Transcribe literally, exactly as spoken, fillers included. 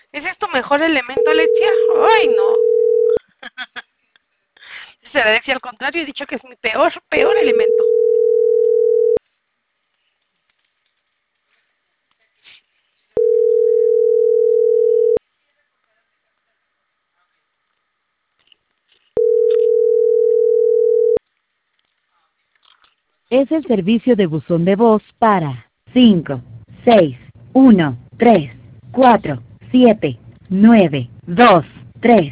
¿Ese es tu mejor elemento, Alexia? Ay, no. Será Alexia al contrario, he dicho que es mi peor, peor elemento. Es el servicio de buzón de voz para cinco seis uno tres cuatro siete nueve dos tres.